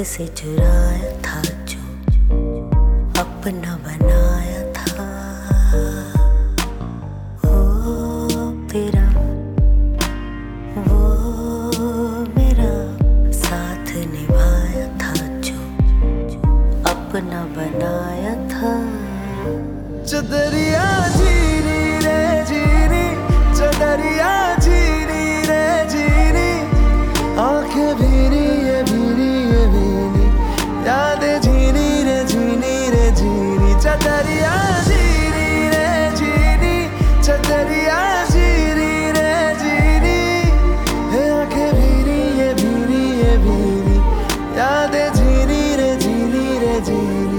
से चुराया था जो अपना बनाया था। ओ तेरा वो मेरा साथ निभाया था जो अपना बनाया था। चदरिया जीनी रे जीनी, चदरिया जीनी रे जीनी, आंखें भीनी ये भीनी ये भीनी, यादें झीनी रे झीनी रे झीनी। चदरिया जीनी रे जीनी, चदरिया जीनी रे जीनी, आंखें भीनी ये भीनी ये भीनी, यादें झीनी रे झीनी रे झीनी।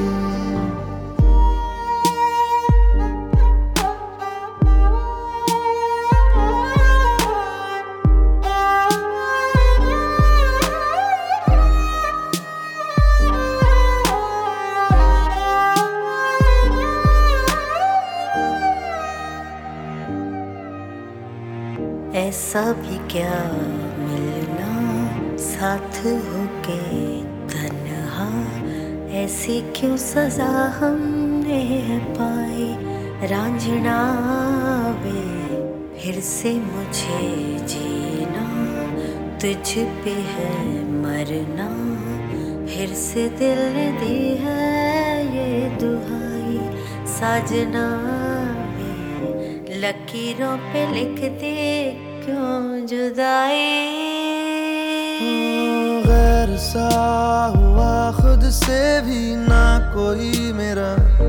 ऐसा भी क्या मिलना साथ होके तन्हा, ऐसी क्यों सजा हमने पाई। रांझना वे फिर से मुझे जीना, तुझ पे है मरना, फिर से दिल ने दी है ये दुहाई। साजना वे लकीरों पे लिख दे क्यों जुदाई। गैर सा हुआ खुद से भी ना कोई मेरा,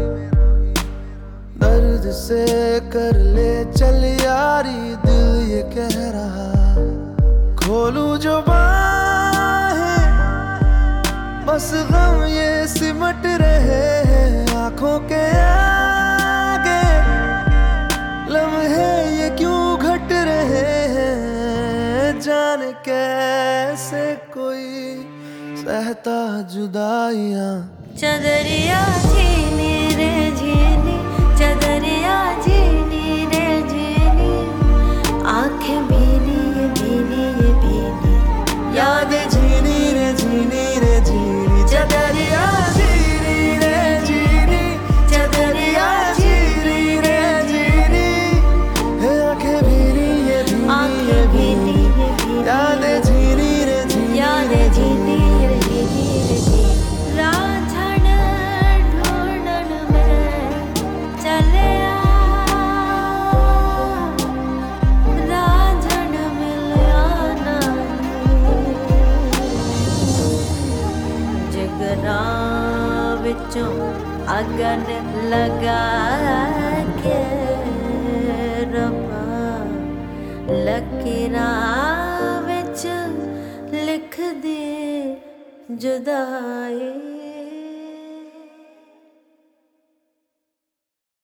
दर्द से कर ले चल यारी दिल ये कह रहा। खोलूं जो बाहें बस गम ये सिमट रहे हैं आंखों के आगे, लम्हे ये क्यों घट रहे हैं। जाने कैसे कोई सहता जुदाइयां। चदरिया जीनी रे जीनी, चदरिया जीनी रे जीनी, आंखें भीनी ये भीनी ये भीनी, यादें झीनी रे झीनी रे झीनी। चदरिया जीनी रे जीनी, चदरिया जीनी रे जीनी, आंखें भीनी ये भीनी ये भीनी, यादें झीनी रे झीनी यादें झीनी रे झीनी रे झीनी। रांझण ढूंढन में चले रांझण मिलया ना, जिगरा विचों अगन लगा के रब्बा, लकीरां विच लिख दे जुदाई।